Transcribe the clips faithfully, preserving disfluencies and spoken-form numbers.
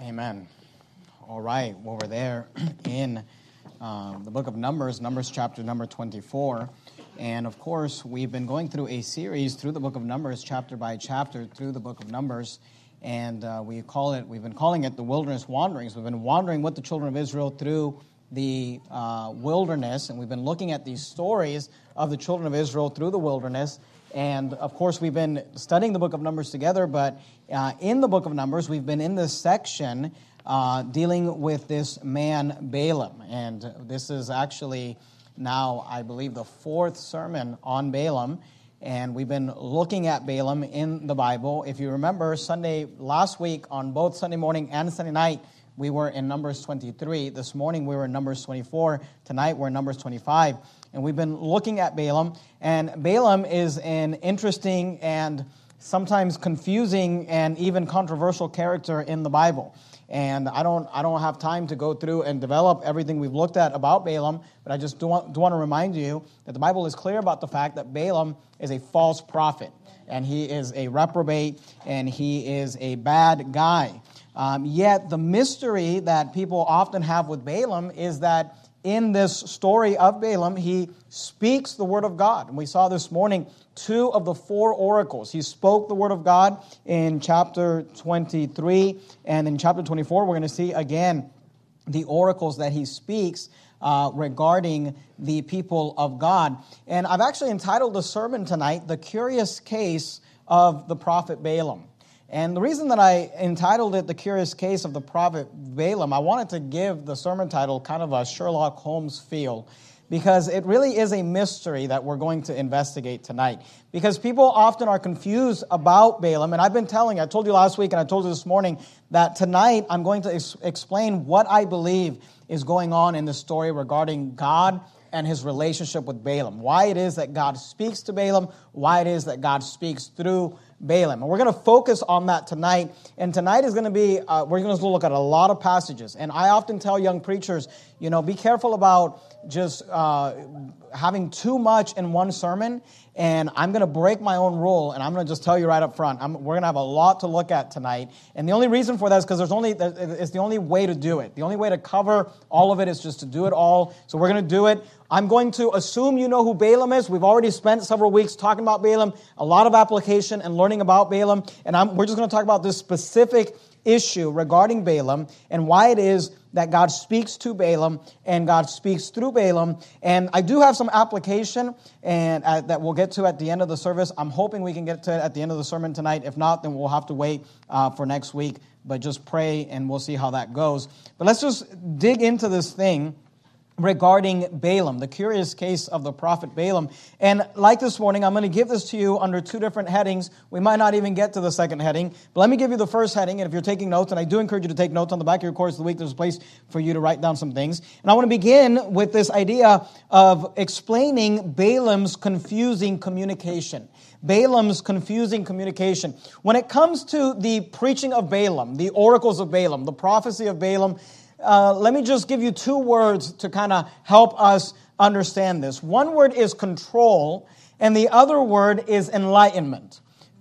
Amen. All right. Well, we're there in uh, the book of Numbers, Numbers chapter number twenty-four. And of course, we've been going through a series through the book of Numbers, chapter by chapter, through the book of Numbers. And uh, we call it, we've been calling it the wilderness wanderings. We've been wandering with the children of Israel through the uh, wilderness. And we've been looking at these stories of the children of Israel through the wilderness. And, of course, we've been studying the book of Numbers together, but uh, in the book of Numbers, we've been in this section uh, dealing with this man Balaam. And this is actually now, I believe, the fourth sermon on Balaam. And we've been looking at Balaam in the Bible. If you remember, Sunday, last week, on both Sunday morning and Sunday night, we were in Numbers twenty-three. This morning, we were in Numbers twenty-four. Tonight, we're in Numbers twenty-five. And we've been looking at Balaam. And Balaam is an interesting and sometimes confusing and even controversial character in the Bible. And I don't I don't have time to go through and develop everything we've looked at about Balaam, but I just do want, do want to remind you that the Bible is clear about the fact that Balaam is a false prophet. And he is a reprobate, and he is a bad guy. Um, yet the mystery that people often have with Balaam is that in this story of Balaam, he speaks the word of God. And we saw this morning two of the four oracles. He spoke the word of God in chapter twenty-three, and in chapter twenty-four, we're going to see again the oracles that he speaks uh, regarding the people of God. And I've actually entitled the sermon tonight, The Curious Case of the Prophet Balaam. And the reason that I entitled it The Curious Case of the Prophet Balaam, I wanted to give the sermon title kind of a Sherlock Holmes feel, because it really is a mystery that we're going to investigate tonight. Because people often are confused about Balaam, and I've been telling, I told you last week and I told you this morning, that tonight I'm going to ex- explain what I believe is going on in the story regarding God and his relationship with Balaam. Why it is that God speaks to Balaam, why it is that God speaks through Balaam. And we're going to focus on that tonight. And tonight is going to be, uh, we're going to look at a lot of passages. And I often tell young preachers, you know, be careful about just uh, having too much in one sermon. And I'm going to break my own rule, and I'm going to just tell you right up front, I'm, we're going to have a lot to look at tonight. And the only reason for that is because there's only it's the only way to do it. The only way to cover all of it is just to do it all. So we're going to do it. I'm going to assume you know who Balaam is. We've already spent several weeks talking about Balaam, a lot of application and learning about Balaam. And I'm, we're just going to talk about this specific issue regarding Balaam and why it is that God speaks to Balaam and God speaks through Balaam. And I do have some application and uh, that we'll get to at the end of the service. I'm hoping we can get to it at the end of the sermon tonight. If not, then we'll have to wait uh, for next week. But just pray and we'll see how that goes. But let's just dig into this thing regarding Balaam, the curious case of the prophet Balaam. And like this morning, I'm going to give this to you under two different headings. We might not even get to the second heading, but let me give you the first heading. And if you're taking notes, and I do encourage you to take notes on the back of your course of the week, there's a place for you to write down some things. And I want to begin with this idea of explaining Balaam's confusing communication. Balaam's confusing communication. When it comes to the preaching of Balaam, the oracles of Balaam, the prophecy of Balaam, Uh, let me just give you two words to kind of help us understand this. One word is control, and the other word is enlightenment.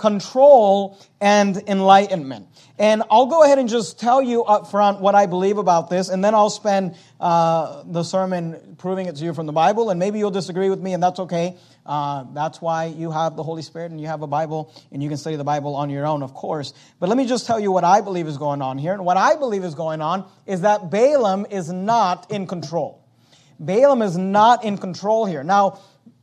Control and enlightenment. And I'll go ahead and just tell you up front what I believe about this, and then I'll spend uh, the sermon proving it to you from the Bible, and maybe you'll disagree with me, and that's okay. Uh, that's why you have the Holy Spirit and you have a Bible, and you can study the Bible on your own, of course. But let me just tell you what I believe is going on here. And what I believe is going on is that Balaam is not in control. Balaam is not in control here. Now,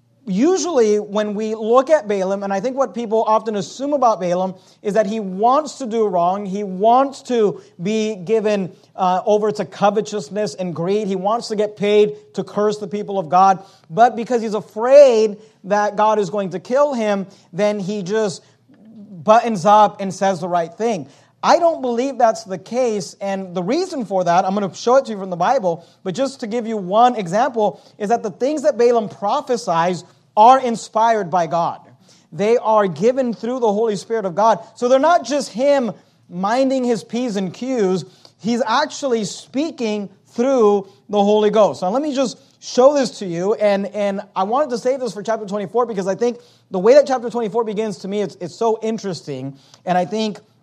usually when we look at Balaam, and I think what people often assume about Balaam is that he wants to do wrong. He wants to be given uh, over to covetousness and greed. He wants to get paid to curse the people of God. But because he's afraid that God is going to kill him, then he just buttons up and says the right thing. I don't believe that's the case, and the reason for that, I'm going to show it to you from the Bible, but just to give you one example, is that the things that Balaam prophesies are inspired by God. They are given through the Holy Spirit of God. So they're not just him minding his P's and Q's, he's actually speaking through the Holy Ghost. Now let me just show this to you, and, and I wanted to save this for chapter twenty-four because I think the way that chapter twenty-four begins, to me, it's, it's so interesting, and I think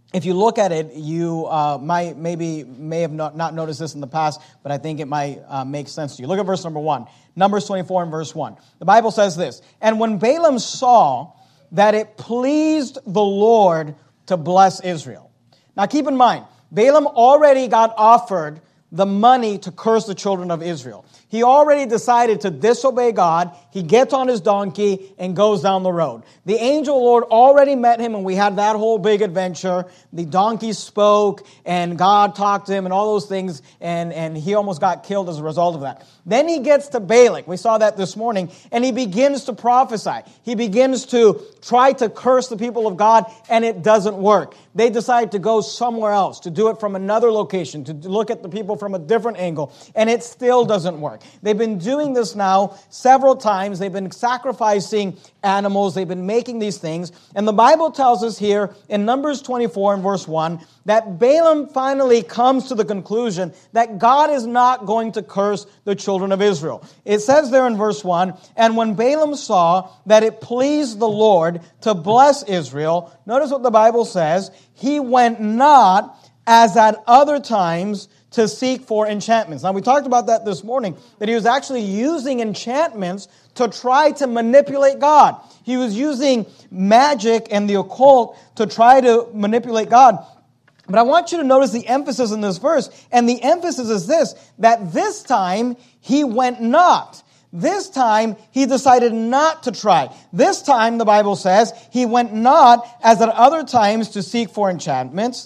if you look at it, you uh, might maybe may have not, not noticed this in the past, but I think it might uh, make sense to you. Look at verse number one. Numbers twenty-four and verse one. The Bible says this, "And when Balaam saw that it pleased the Lord to bless Israel." Now keep in mind, Balaam already got offered the money to curse the children of Israel. He already decided to disobey God. He gets on his donkey and goes down the road. The angel of the Lord already met him, and we had that whole big adventure. The donkey spoke, and God talked to him, and all those things, and, and he almost got killed as a result of that. Then he gets to Balak. We saw that this morning, and he begins to prophesy. He begins to try to curse the people of God, and it doesn't work. They decide to go somewhere else, to do it from another location, to look at the people from a different angle, and it still doesn't work. They've been doing this now several times. They've been sacrificing animals. They've been making these things. And the Bible tells us here in Numbers twenty-four and verse one that Balaam finally comes to the conclusion that God is not going to curse the children of Israel. It says there in verse one, "And when Balaam saw that it pleased the Lord to bless Israel," notice what the Bible says, "he went not as at other times to seek for enchantments." Now, we talked about that this morning, that he was actually using enchantments to try to manipulate God. He was using magic and the occult to try to manipulate God. But I want you to notice the emphasis in this verse, and the emphasis is this, that this time he went not. This time, he decided not to try. This time, the Bible says, he went not as at other times to seek for enchantments,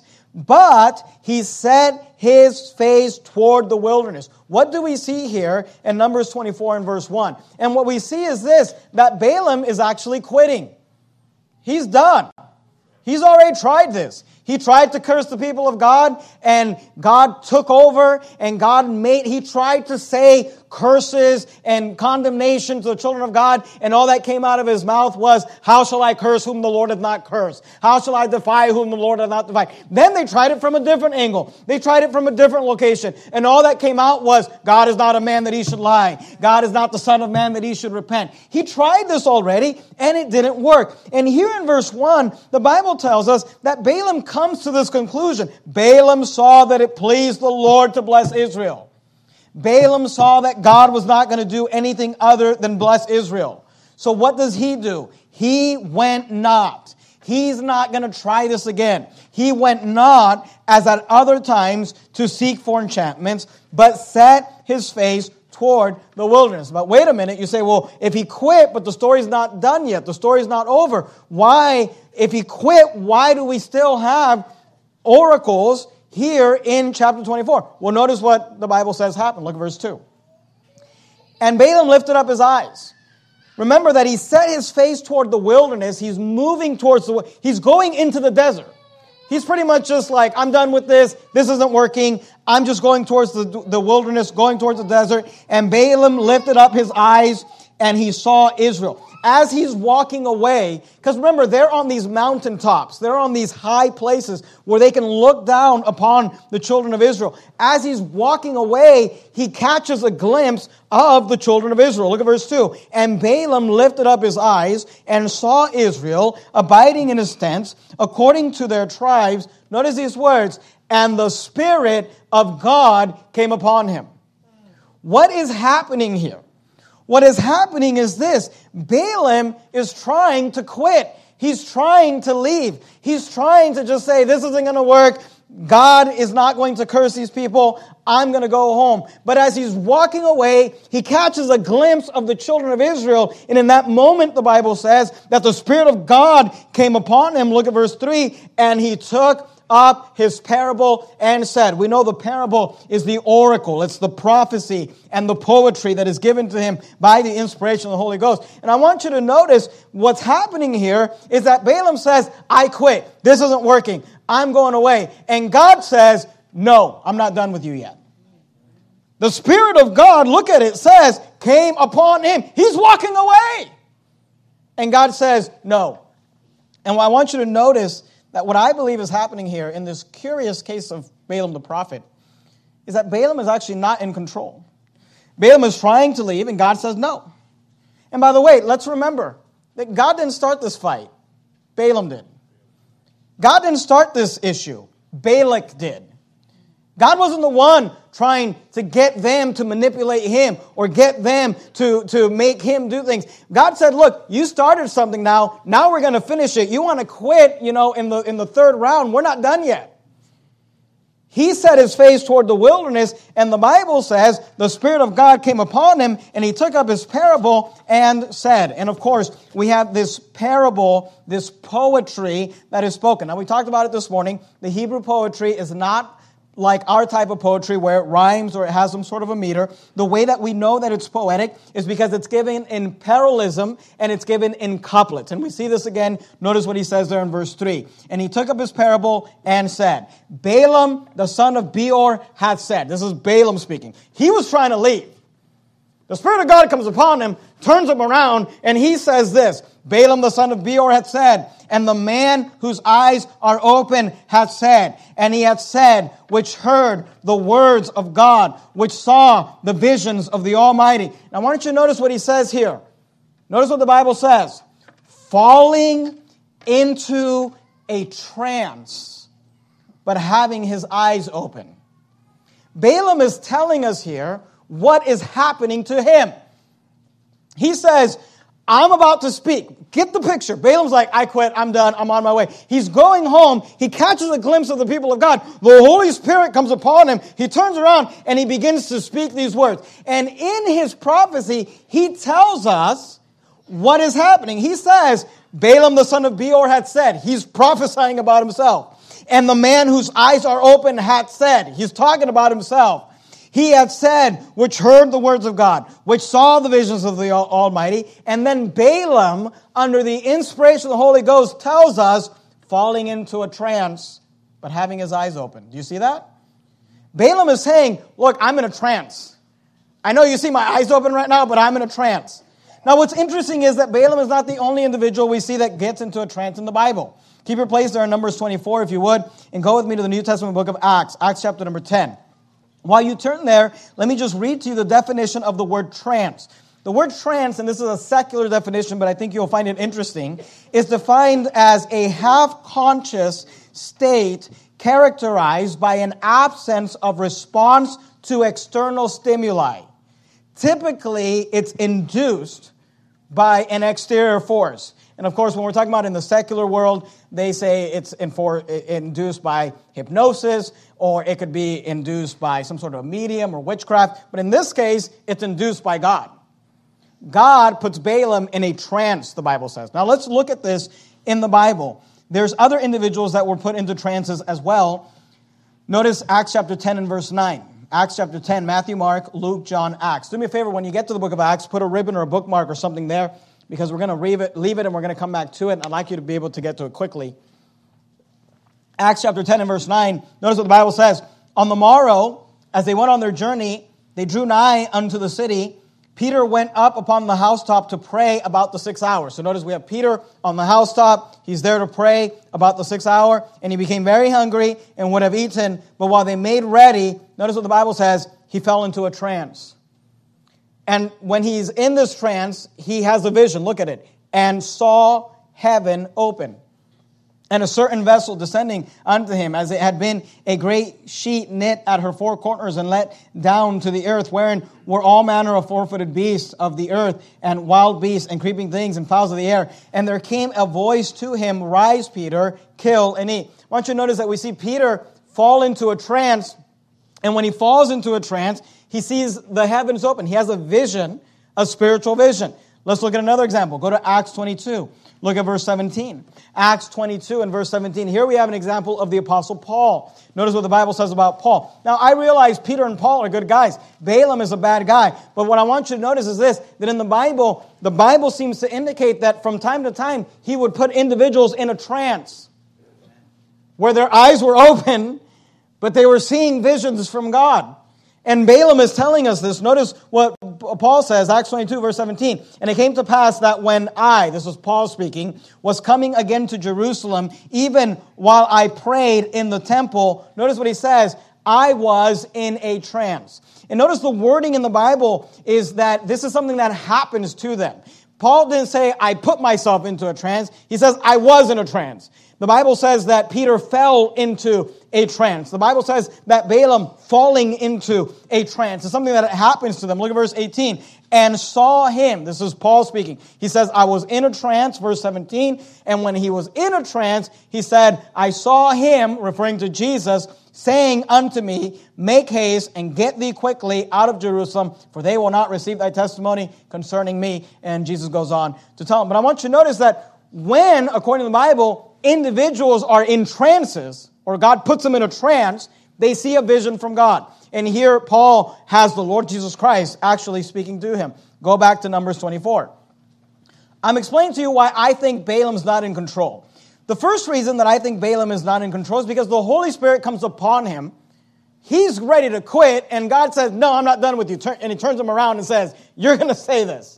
but he set his face toward the wilderness. What do we see here in Numbers twenty-four and verse one? And what we see is this, that Balaam is actually quitting. He's done. He's already tried this. He tried to curse the people of God, and God took over, and God made, he tried to say curses and condemnation to the children of God, and all that came out of his mouth was, "How shall I curse whom the Lord hath not cursed? How shall I defy whom the Lord hath not defied?" Then they tried it from a different angle. They tried it from a different location, and all that came out was, "God is not a man that he should lie. God is not the son of man that he should repent." He tried this already, and it didn't work. And here in verse one, the Bible tells us that Balaam comes to this conclusion. Balaam saw that it pleased the Lord to bless Israel. Balaam saw that God was not going to do anything other than bless Israel. So what does he do? He went not. He's not going to try this again. He went not, as at other times, to seek for enchantments, but set his face toward the wilderness. But wait a minute, you say, well, if he quit, but the story's not done yet, the story's not over. Why, if he quit, why do we still have oracles here in chapter twenty-four? Well, notice what the Bible says happened. Look at verse two. "And Balaam lifted up his eyes." Remember that he set his face toward the wilderness. He's moving towards the, he's going into the desert. He's pretty much just like, I'm done with this. This isn't working. I'm just going towards the, the wilderness, going towards the desert. And Balaam lifted up his eyes and he saw Israel. As he's walking away, because remember, they're on these mountaintops. They're on these high places where they can look down upon the children of Israel. As he's walking away, he catches a glimpse of the children of Israel. Look at verse two. "And Balaam lifted up his eyes and saw Israel abiding in his tents according to their tribes." Notice these words, "And the Spirit of God came upon him." What is happening here? What is happening is this. Balaam is trying to quit. He's trying to leave. He's trying to just say, this isn't going to work. God is not going to curse these people. I'm going to go home. But as he's walking away, he catches a glimpse of the children of Israel. And in that moment, the Bible says that the Spirit of God came upon him. Look at verse three. "And he took up his parable and said." We know the parable is the oracle. It's the prophecy and the poetry that is given to him by the inspiration of the Holy Ghost. And I want you to notice what's happening here is that Balaam says, "I quit. This isn't working. I'm going away." And God says, "No, I'm not done with you yet." The Spirit of God, look at it, says, came upon him. He's walking away. And God says, "No." And I want you to notice that what I believe is happening here in this curious case of Balaam the prophet is that Balaam is actually not in control. Balaam is trying to leave, and God says no. And by the way, let's remember that God didn't start this fight. Balaam did. God didn't start this issue. Balak did. God wasn't the one trying to get them to manipulate him or get them to, to make him do things. God said, look, you started something now. Now we're going to finish it. You want to quit, you know, in the, in the third round. We're not done yet. He set his face toward the wilderness, and the Bible says the Spirit of God came upon him, and he took up his parable and said. And of course, we have this parable, this poetry that is spoken. Now, we talked about it this morning. The Hebrew poetry is not like our type of poetry where it rhymes or it has some sort of a meter. The way that we know that it's poetic is because it's given in parallelism and it's given in couplets. And we see this again. Notice what he says there in verse three. And he took up his parable and said, Balaam, the son of Beor, hath said. This is Balaam speaking. He was trying to leave. The Spirit of God comes upon him, turns him around, and he says this, Balaam the son of Beor hath said, and the man whose eyes are open hath said, and he hath said, which heard the words of God, which saw the visions of the Almighty. Now, why don't you notice what he says here? Notice what the Bible says. Falling into a trance, but having his eyes open. Balaam is telling us here what is happening to him. He says, I'm about to speak. Get the picture. Balaam's like, I quit. I'm done. I'm on my way. He's going home. He catches a glimpse of the people of God. The Holy Spirit comes upon him. He turns around and he begins to speak these words. And in his prophecy, he tells us what is happening. He says, Balaam the son of Beor had said. He's prophesying about himself. And the man whose eyes are open hath said. He's talking about himself. He hath said, which heard the words of God, which saw the visions of the Almighty. And then Balaam, under the inspiration of the Holy Ghost, tells us, falling into a trance, but having his eyes open. Do you see that? Balaam is saying, look, I'm in a trance. I know you see my eyes open right now, but I'm in a trance. Now, what's interesting is that Balaam is not the only individual we see that gets into a trance in the Bible. Keep your place there in Numbers twenty-four, if you would, and go with me to the New Testament book of Acts, Acts chapter number ten. While you turn there, let me just read to you the definition of the word trance. The word trance, and this is a secular definition, but I think you'll find it interesting, is defined as a half-conscious state characterized by an absence of response to external stimuli. Typically, it's induced by an exterior force. And of course, when we're talking about in the secular world, they say it's infor- induced by hypnosis, or it could be induced by some sort of a medium or witchcraft. But in this case, it's induced by God. God puts Balaam in a trance, the Bible says. Now let's look at this in the Bible. There's other individuals that were put into trances as well. Notice Acts chapter ten and verse nine. Acts chapter ten, Matthew, Mark, Luke, John, Acts. Do me a favor, when you get to the book of Acts, put a ribbon or a bookmark or something there, because we're going to leave it, leave it and we're going to come back to it, and I'd like you to be able to get to it quickly. Acts chapter ten and verse nine, notice what the Bible says. On the morrow, as they went on their journey, they drew nigh unto the city. Peter went up upon the housetop to pray about the sixth hour. So notice we have Peter on the housetop. He's there to pray about the sixth hour, and he became very hungry and would have eaten. But while they made ready, notice what the Bible says, he fell into a trance. And when he's in this trance, he has a vision. Look at it. And saw heaven open, and a certain vessel descending unto him, as it had been a great sheet knit at her four corners and let down to the earth, wherein were all manner of four-footed beasts of the earth, and wild beasts, and creeping things, and fowls of the air. And there came a voice to him, Rise, Peter, kill and eat. I want you to notice that we see Peter fall into a trance, and when he falls into a trance, he sees the heavens open. He has a vision, a spiritual vision. Let's look at another example. Go to Acts twenty-two. Look at verse seventeen. Acts twenty-two and verse seventeen. Here we have an example of the Apostle Paul. Notice what the Bible says about Paul. Now, I realize Peter and Paul are good guys. Balaam is a bad guy. But what I want you to notice is this, that in the Bible, the Bible seems to indicate that from time to time, he would put individuals in a trance where their eyes were open, but they were seeing visions from God. And Balaam is telling us this. Notice what Paul says, Acts twenty-two, verse seventeen. And it came to pass that when I, this was Paul speaking, was coming again to Jerusalem, even while I prayed in the temple, notice what he says, I was in a trance. And notice the wording in the Bible is that this is something that happens to them. Paul didn't say, I put myself into a trance. He says, I was in a trance. The Bible says that Peter fell into a trance. The Bible says that Balaam falling into a trance is something that happens to them. Look at verse eighteen. And saw him. This is Paul speaking. He says, I was in a trance, verse seventeen. And when he was in a trance, he said, I saw him, referring to Jesus, saying unto me, make haste and get thee quickly out of Jerusalem, for they will not receive thy testimony concerning me. And Jesus goes on to tell him. But I want you to notice that when, according to the Bible, individuals are in trances, or God puts them in a trance, they see a vision from God. And here Paul has the Lord Jesus Christ actually speaking to him. Go back to Numbers twenty-four. I'm explaining to you why I think Balaam's not in control. The first reason that I think Balaam is not in control is because the Holy Spirit comes upon him. He's ready to quit, and God says, no, I'm not done with you. And he turns him around and says, you're going to say this.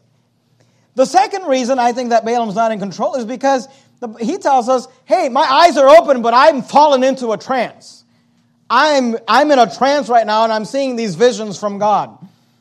The second reason I think that Balaam's not in control is because the, he tells us, hey, my eyes are open, but I'm fallen into a trance. I'm, I'm in a trance right now, and I'm seeing these visions from God.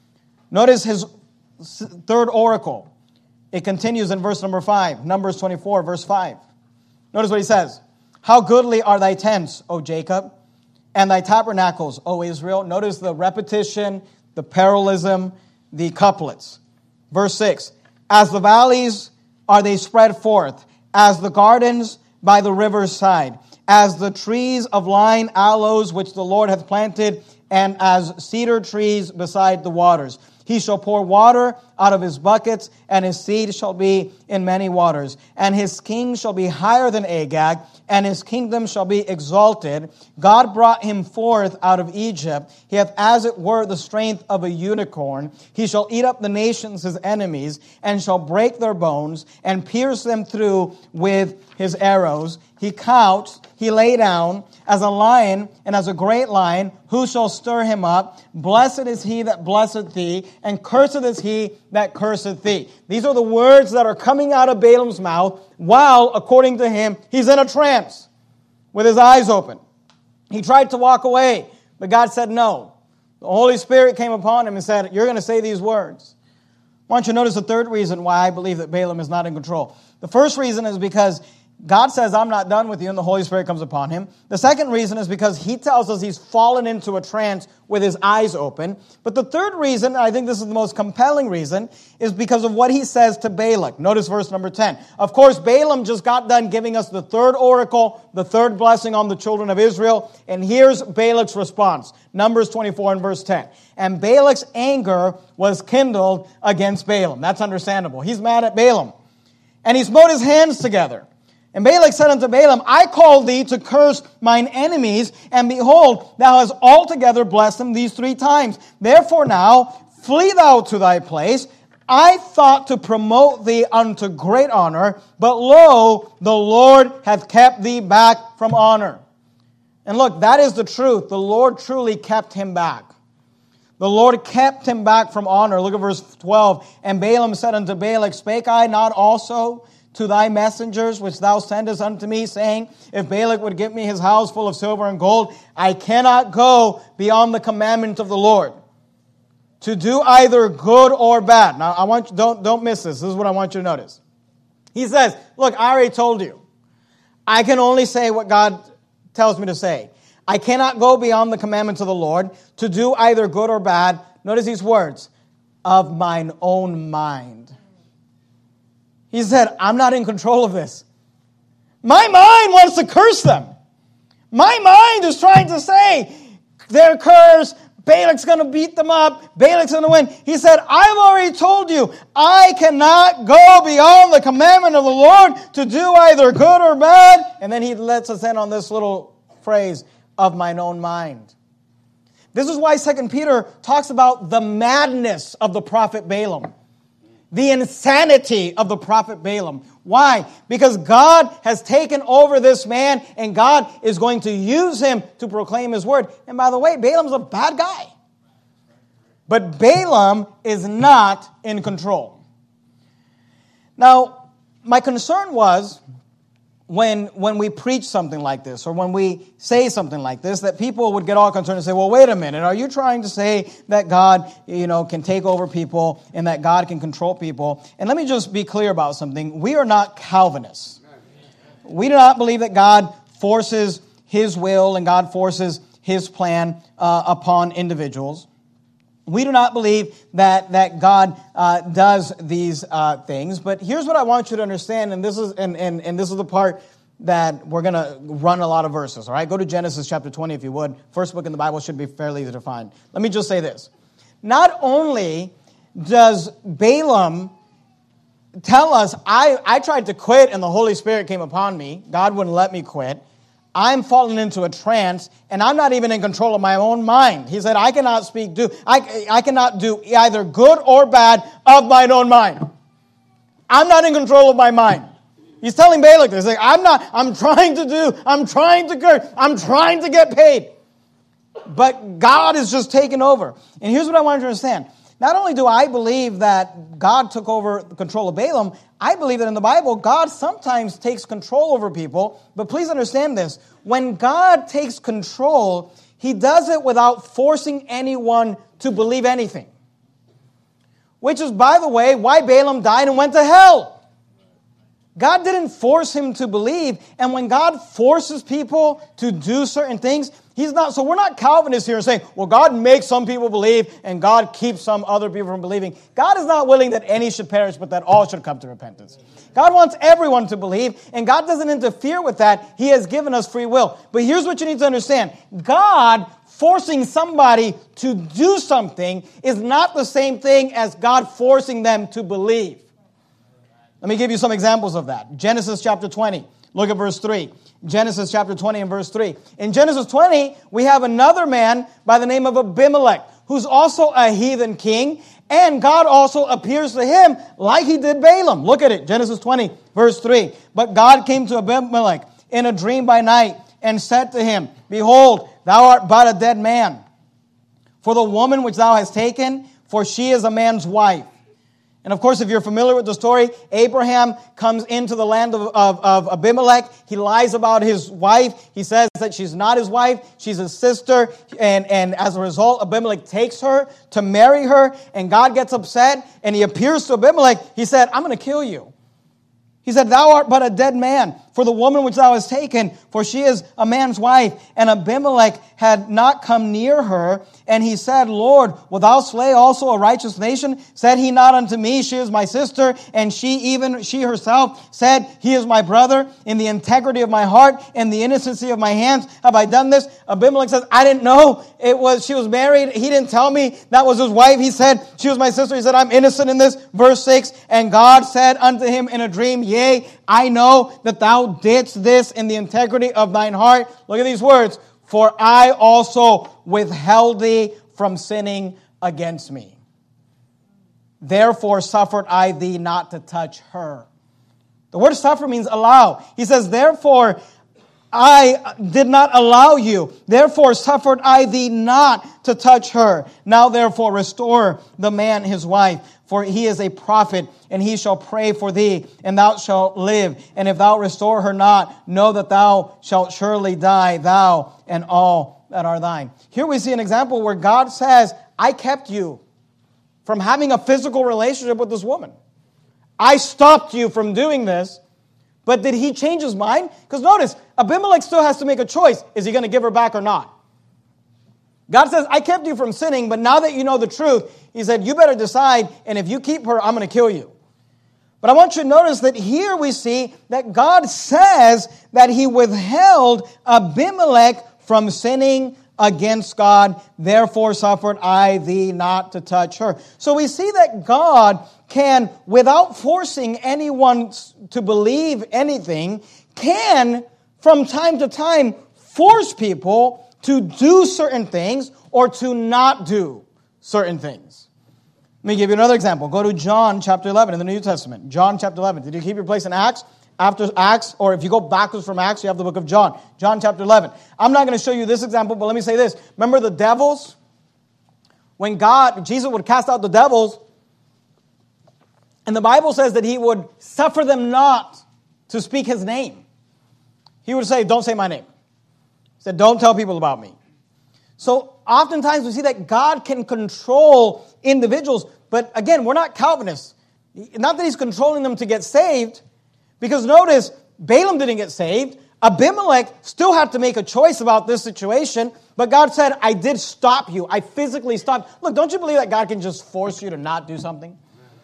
Notice his third oracle. It continues in verse number five, Numbers twenty-four, verse five. Notice what he says. How goodly are thy tents, O Jacob, and thy tabernacles, O Israel. Notice the repetition, the parallelism, the couplets. Verse six. As the valleys are they spread forth, as the gardens by the river's side, as the trees of line aloes which the Lord hath planted, and as cedar trees beside the waters. He shall pour water out of his buckets, and his seed shall be in many waters. And his king shall be higher than Agag, and his kingdom shall be exalted. God brought him forth out of Egypt. He hath as it were the strength of a unicorn. He shall eat up the nations his enemies, and shall break their bones, and pierce them through with his arrows. He couched, he lay down, as a lion and as a great lion. Who shall stir him up? Blessed is he that blesseth thee, and cursed is he that curseth thee. These are the words that are coming out of Balaam's mouth while, according to him, he's in a trance with his eyes open. He tried to walk away, but God said no. The Holy Spirit came upon him and said, you're going to say these words. I want you to notice the third reason why I believe that Balaam is not in control. The first reason is because God says, I'm not done with you, and the Holy Spirit comes upon him. The second reason is because he tells us he's fallen into a trance with his eyes open. But the third reason, and I think this is the most compelling reason, is because of what he says to Balak. Notice verse number ten. Of course, Balaam just got done giving us the third oracle, the third blessing on the children of Israel. And here's Balak's response. Numbers twenty-four and verse ten. And Balak's anger was kindled against Balaam. That's understandable. He's mad at Balaam. And he smote his hands together. And Balak said unto Balaam, I called thee to curse mine enemies, and behold, thou hast altogether blessed them these three times. Therefore now, flee thou to thy place. I thought to promote thee unto great honor, but lo, the Lord hath kept thee back from honor. And look, that is the truth. The Lord truly kept him back. The Lord kept him back from honor. Look at verse twelve. And Balaam said unto Balak, spake I not also to thy messengers which thou sendest unto me, saying, if Balak would give me his house full of silver and gold, I cannot go beyond the commandment of the Lord, to do either good or bad. Now, I want you, don't, don't miss this. This is what I want you to notice. He says, look, I already told you. I can only say what God tells me to say. I cannot go beyond the commandments of the Lord, to do either good or bad. Notice these words, of mine own mind. He said, I'm not in control of this. My mind wants to curse them. My mind is trying to say, they're cursed. Balak's going to beat them up. Balak's going to win. He said, I've already told you, I cannot go beyond the commandment of the Lord to do either good or bad. And then he lets us in on this little phrase, of mine own mind. This is why Second Peter talks about the madness of the prophet Balaam. The insanity of the prophet Balaam. Why? Because God has taken over this man, and God is going to use him to proclaim his word. And by the way, Balaam's a bad guy. But Balaam is not in control. Now, my concern was, when when we preach something like this, or when we say something like this, that people would get all concerned and say, well, wait a minute, are you trying to say that God, you know, can take over people and that God can control people? And let me just be clear about something. We are not Calvinists. We do not believe that God forces His will and God forces His plan uh, upon individuals. We do not believe that that God uh, does these uh, things. But here's what I want you to understand, and this is and, and, and this is the part that we're going to run a lot of verses. All right, go to Genesis chapter twenty if you would. First book in the Bible should be fairly easy to find. Let me just say this: not only does Balaam tell us, I I tried to quit and the Holy Spirit came upon me. God wouldn't let me quit. I'm falling into a trance, and I'm not even in control of my own mind. He said, I cannot speak, do, I, I cannot do either good or bad of mine own mind. I'm not in control of my mind. He's telling Balak this. He's like, I'm not, I'm trying to do, I'm trying to curse, I'm trying to get paid. But God is just taking over. And here's what I want you to understand. Not only do I believe that God took over the control of Balaam, I believe that in the Bible, God sometimes takes control over people. But please understand this. When God takes control, He does it without forcing anyone to believe anything. Which is, by the way, why Balaam died and went to hell. God didn't force him to believe. And when God forces people to do certain things, He's not, so we're not Calvinists here saying, well, God makes some people believe and God keeps some other people from believing. God is not willing that any should perish, but that all should come to repentance. God wants everyone to believe, and God doesn't interfere with that. He has given us free will. But here's what you need to understand. God forcing somebody to do something is not the same thing as God forcing them to believe. Let me give you some examples of that. Genesis chapter twenty. Look at verse three. Genesis chapter twenty and verse three. In Genesis twenty, we have another man by the name of Abimelech, who's also a heathen king, and God also appears to him like He did Balaam. Look at it, Genesis twenty, verse three. But God came to Abimelech in a dream by night and said to him, Behold, thou art but a dead man. For the woman which thou hast taken, for she is a man's wife. And of course, if you're familiar with the story, Abraham comes into the land of, of, of Abimelech. He lies about his wife. He says that she's not his wife. She's his sister. And, and as a result, Abimelech takes her to marry her. And God gets upset. And He appears to Abimelech. He said, I'm going to kill you. He said, Thou art but a dead man, for the woman which thou hast taken, for she is a man's wife. And Abimelech had not come near her. And he said, Lord, wilt thou slay also a righteous nation? Said he not unto me, She is my sister? And she even, she herself said, He is my brother. In the integrity of my heart and the innocency of my hands have I done this. Abimelech says, I didn't know it was, she was married. He didn't tell me that was his wife. He said, she was my sister. He said, I'm innocent in this. Verse six, and God said unto him in a dream, Yea, I know that thou didst this in the integrity of thine heart. Look at these words. For I also withheld thee from sinning against me. Therefore suffered I thee not to touch her. The word suffer means allow. He says, therefore I did not allow you. Therefore suffered I thee not to touch her. Now therefore restore the man his wife, for he is a prophet, and he shall pray for thee, and thou shalt live. And if thou restore her not, know that thou shalt surely die, thou and all that are thine. Here we see an example where God says, I kept you from having a physical relationship with this woman. I stopped you from doing this. But did he change his mind? Because notice, Abimelech still has to make a choice. Is he going to give her back or not? God says, I kept you from sinning, but now that you know the truth, He said, you better decide, and if you keep her, I'm going to kill you. But I want you to notice that here we see that God says that He withheld Abimelech from sinning against God. Therefore suffered I thee not to touch her. So we see that God can, without forcing anyone to believe anything, can, from time to time, force people to do certain things or to not do certain things. Let me give you another example. Go to John chapter eleven in the New Testament. John chapter eleven. Did you keep your place in Acts? After Acts, or if you go backwards from Acts, you have the book of John. John chapter eleven. I'm not going to show you this example, but let me say this. Remember the devils? When God, Jesus would cast out the devils, and the Bible says that He would suffer them not to speak His name. he would say, don't say my name. He said, don't tell people about me. So oftentimes we see that God can control individuals, but again, we're not Calvinists. Not that he's controlling them to get saved, because notice, Balaam didn't get saved. Abimelech still had to make a choice about this situation, but God said, I did stop you. I physically stopped. Look, don't you believe that God can just force you to not do something?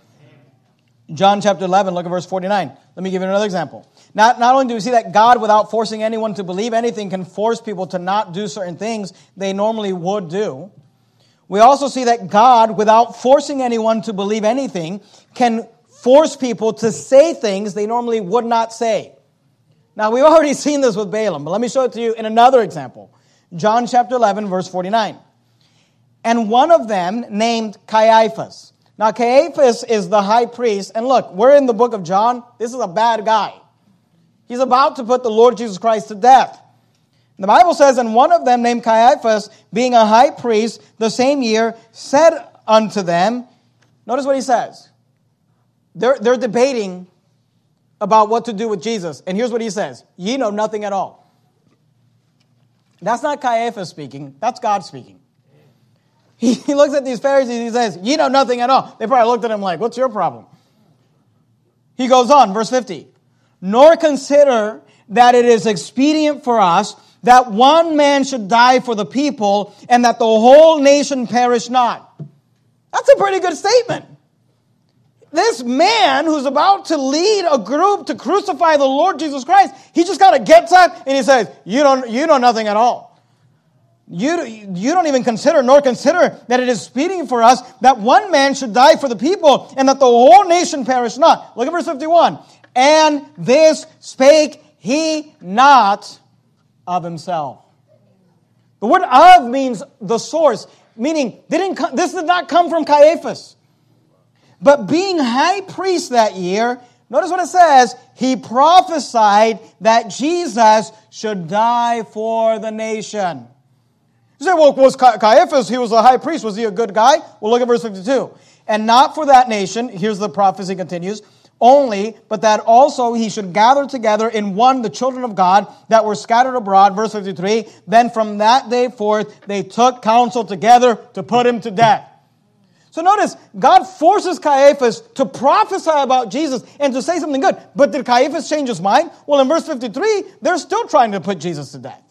John chapter eleven, look at verse forty-nine. Let me give you another example. Not, not only do we see that God, without forcing anyone to believe anything, can force people to not do certain things they normally would do, we also see that God, without forcing anyone to believe anything, can force people to say things they normally would not say. Now, we've already seen this with Balaam, but let me show it to you in another example. John chapter eleven, verse forty-nine. And one of them named Caiaphas. Now, Caiaphas is the high priest. And look, we're in the book of John. This is a bad guy. He's about to put the Lord Jesus Christ to death. The Bible says, and one of them named Caiaphas, being a high priest the same year, said unto them, notice what he says. They're, they're debating about what to do with Jesus. And here's what he says. Ye know nothing at all. That's not Caiaphas speaking. That's God speaking. He, he looks at these Pharisees and he says, ye know nothing at all. They probably looked at him like, what's your problem? He goes on, verse fifty. Nor consider that it is expedient for us that one man should die for the people and that the whole nation perish not. That's a pretty good statement. This man who's about to lead a group to crucify the Lord Jesus Christ, he just kind of gets up and he says, you don't, you know nothing at all. You, you don't even consider, nor consider that it is expedient for us that one man should die for the people and that the whole nation perish not. Look at verse fifty-one. And this spake he not of himself. The word of means the source, meaning didn't come, this did not come from Caiaphas. But being high priest that year, notice what it says, he prophesied that Jesus should die for the nation. You say, well, was Caiaphas, he was a high priest, was he a good guy? Well, look at verse fifty-two. And not for that nation, here's the prophecy continues, only, but that also he should gather together in one the children of God that were scattered abroad. Verse fifty-three, then from that day forth they took counsel together to put him to death. So notice, God forces Caiaphas to prophesy about Jesus and to say something good. But did Caiaphas change his mind? Well, in verse fifty-three, they're still trying to put Jesus to death.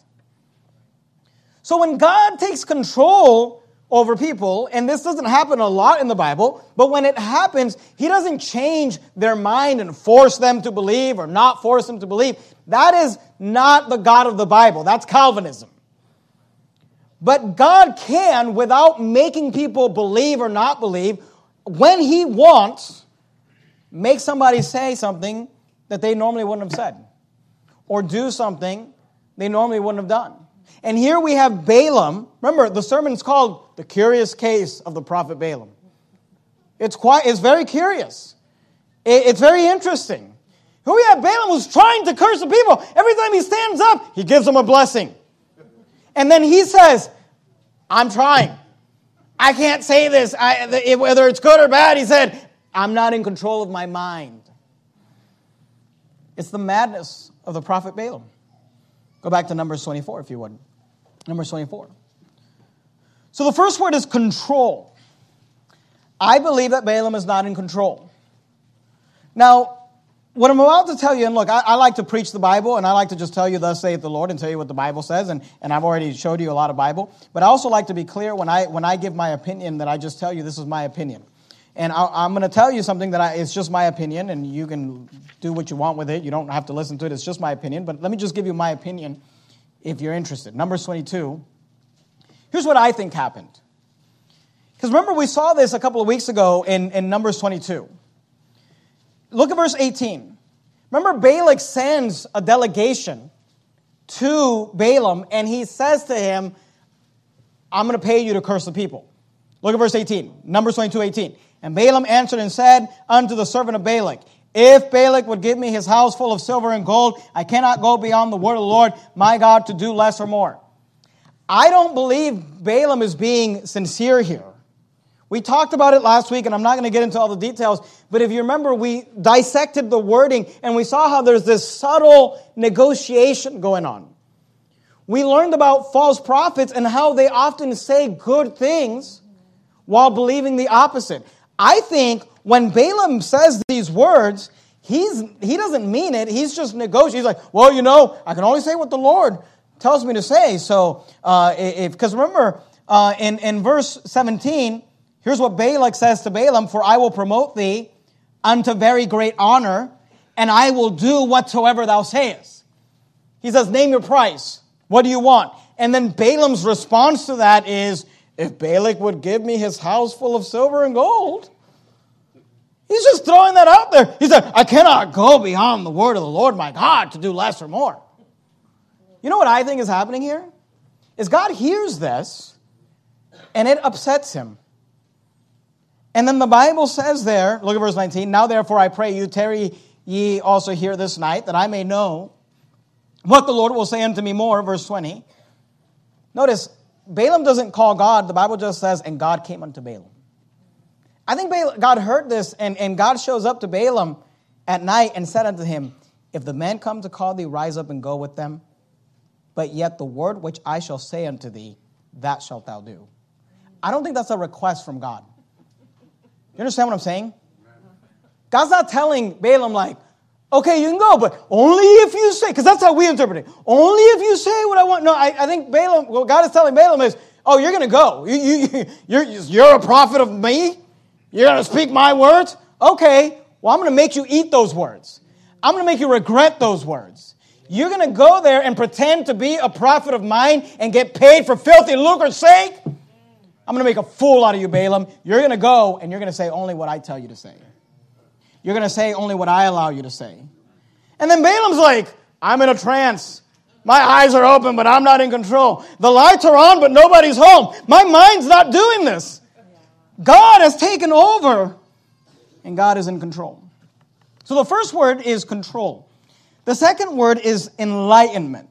So when God takes control over people, and this doesn't happen a lot in the Bible, but when it happens, he doesn't change their mind and force them to believe or not force them to believe. That is not the God of the Bible. That's Calvinism. But God can, without making people believe or not believe, when he wants, make somebody say something that they normally wouldn't have said, or do something they normally wouldn't have done. And here we have Balaam. Remember, the sermon's called The Curious Case of the Prophet Balaam. It's quite, it's very curious. It, it's very interesting. Here we have Balaam who's trying to curse the people. Every time he stands up, he gives them a blessing. And then he says, I'm trying. I can't say this. I, whether it's good or bad, he said, I'm not in control of my mind. It's the madness of the prophet Balaam. Go back to Numbers twenty-four, if you would. Numbers twenty-four. So the first word is control. I believe that Balaam is not in control. Now, what I'm about to tell you, and look, I, I like to preach the Bible, and I like to just tell you, thus saith the Lord, and tell you what the Bible says, and, and I've already showed you a lot of Bible. But I also like to be clear when I when I give my opinion that I just tell you this is my opinion. And I, I'm going to tell you something that I, it's just my opinion, and you can do what you want with it. You don't have to listen to it. It's just my opinion. But let me just give you my opinion if you're interested. Numbers twenty-two. Here's what I think happened. Because remember, we saw this a couple of weeks ago in, in Numbers twenty-two. Look at verse eighteen. Remember, Balak sends a delegation to Balaam, and he says to him, I'm going to pay you to curse the people. Look at verse eighteen. Numbers twenty-two, eighteen. And Balaam answered and said unto the servant of Balak, if Balak would give me his house full of silver and gold, I cannot go beyond the word of the Lord, my God, to do less or more. I don't believe Balaam is being sincere here We talked about it last week, and I'm not going to get into all the details, but if you remember, we dissected the wording, and we saw how there's this subtle negotiation going on. We learned about false prophets and how they often say good things while believing the opposite. I think when Balaam says these words, he's he doesn't mean it. He's just negotiating. He's like, well, you know, I can only say what the Lord tells me to say. So, uh, if because remember, uh, in, in verse seventeen, here's what Balak says to Balaam, for I will promote thee unto very great honor, and I will do whatsoever thou sayest. He says, name your price. What do you want? And then Balaam's response to that is, if Balak would give me his house full of silver and gold. He's just throwing that out there. He said, I cannot go beyond the word of the Lord my God to do less or more. You know what I think is happening here? Is God hears this, and it upsets him. And then the Bible says there, look at verse nineteen, now therefore I pray you, tarry ye also here this night, that I may know what the Lord will say unto me more, verse twenty. Notice, Balaam doesn't call God, the Bible just says, and God came unto Balaam. I think Balaam, God heard this, and, and God shows up to Balaam at night and said unto him, if the men come to call thee, rise up and go with them, but yet the word which I shall say unto thee, that shalt thou do. I don't think that's a request from God. You understand what I'm saying? God's not telling Balaam like, okay, you can go, but only if you say, because that's how we interpret it. Only if you say what I want. No, I, I think Balaam, what God is telling Balaam is, oh, you're going to go. You, you, you're, you're a prophet of me? You're going to speak my words? Okay, well, I'm going to make you eat those words. I'm going to make you regret those words. You're going to go there and pretend to be a prophet of mine and get paid for filthy lucre's sake? I'm going to make a fool out of you, Balaam. You're going to go and you're going to say only what I tell you to say. You're going to say only what I allow you to say. And then Balaam's like, I'm in a trance. My eyes are open, but I'm not in control. The lights are on, but nobody's home. My mind's not doing this. God has taken over, and God is in control. So the first word is control. The second word is enlightenment.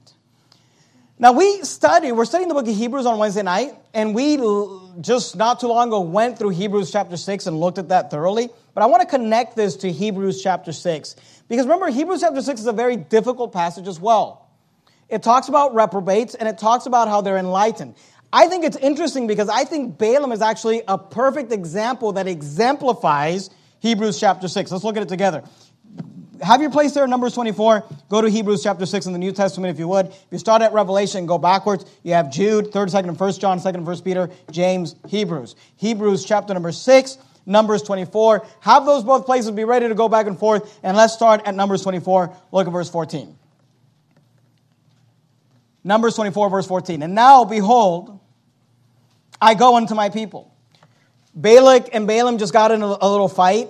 Now we study, we're studying the book of Hebrews on Wednesday night, and we just not too long ago went through Hebrews chapter six and looked at that thoroughly. But I want to connect this to Hebrews chapter six. Because remember, Hebrews chapter six is a very difficult passage as well. It talks about reprobates, and it talks about how they're enlightened. I think it's interesting because I think Balaam is actually a perfect example that exemplifies Hebrews chapter six. Let's look at it together. Have your place there in Numbers twenty-four. Go to Hebrews chapter six in the New Testament if you would. If you start at Revelation and go backwards, you have Jude, third, second, and first John, second, and first Peter, James, Hebrews. Hebrews chapter number six, Numbers twenty-four. Have those both places. Be ready to go back and forth. And let's start at Numbers twenty-four. Look at verse fourteen. Numbers twenty-four, verse fourteen. And now, behold, I go unto my people. Balak and Balaam just got in a, a little fight.